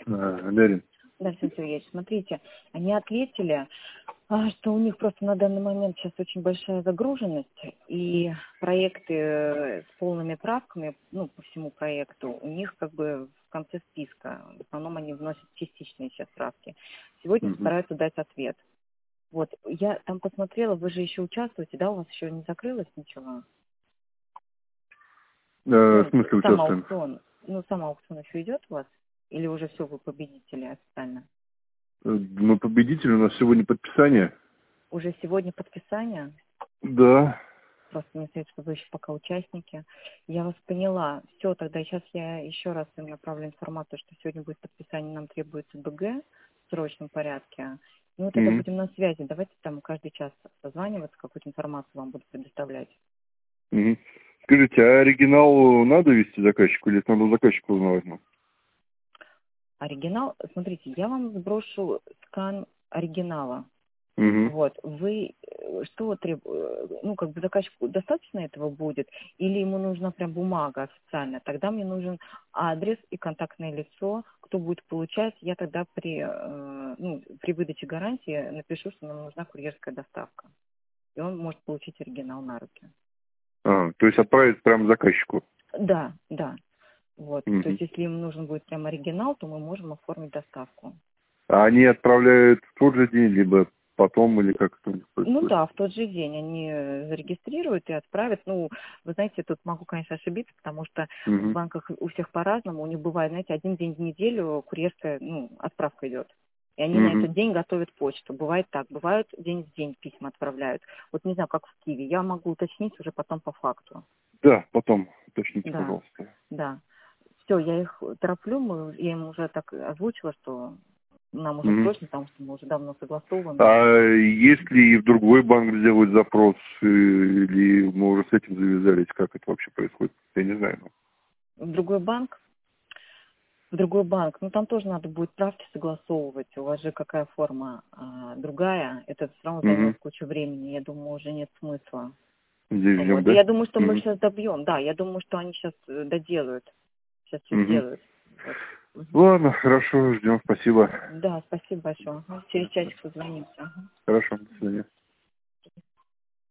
Лерин. Да, Александр Сергеевич, смотрите, они ответили, что у них просто на данный момент сейчас очень большая загруженность, и проекты с полными правками, ну, по всему проекту, у них как бы в конце списка. В основном они вносят частичные сейчас правки. Сегодня стараются дать ответ. Вот, я там посмотрела, вы же еще участвуете, да, у вас еще не закрылось ничего? В смысле Сам участвуем? аукцион, сам аукцион еще идет у вас? Или уже все, вы победители официально? Мы победители, у нас сегодня подписание. Уже сегодня подписание? Да. Просто мне сказать, что вы еще пока участники. Я вас поняла. Все, тогда сейчас я еще раз им направлю информацию, что сегодня будет подписание, нам требуется БГ в срочном порядке. Ну, тогда будем на связи. Давайте там каждый час созваниваться, какую-то информацию вам буду предоставлять. Скажите, а оригинал надо вести заказчику или это надо у заказчика узнавать? Оригинал, смотрите, я вам сброшу скан оригинала. Вот, вы что требуете, как бы заказчику достаточно этого будет, или ему нужна прям бумага официальная? Тогда мне нужен адрес и контактное лицо, кто будет получать, я тогда при выдаче гарантии напишу, что нам нужна курьерская доставка. И он может получить оригинал на руки. То есть отправить прямо заказчику? Да. Вот, то есть если им нужен будет прям оригинал, то мы можем оформить доставку. А они отправляют в тот же день, либо потом, или как это у них происходит? Ну да, в тот же день они зарегистрируют и отправят. Ну, вы знаете, тут могу, конечно, ошибиться, потому что в банках у всех по-разному. У них бывает, знаете, один день в неделю курьерская, отправка идет. И они на этот день готовят почту. Бывает так. Бывают день в день письма отправляют. Вот не знаю, как в Киеве. Я могу уточнить уже потом по факту. Да, потом уточните, пожалуйста. Да. Все, я их тороплю. Я им уже так озвучила, что нам уже срочно, потому что мы уже давно согласованы. А если и в другой банк сделать запрос, или мы уже с этим завязались, как это вообще происходит? Я не знаю. В другой банк? В другой банк. Там тоже надо будет правки согласовывать. У вас же какая форма другая. Это все равно займет кучу времени. Я думаю, уже нет смысла. Здесь ждем, да? Я думаю, что мы сейчас добьем. Да, я думаю, что они сейчас доделают. Сейчас все сделают. Вот. Ладно, хорошо, ждем, спасибо. Да, спасибо большое. Через часик созвонимся. Хорошо, до свидания.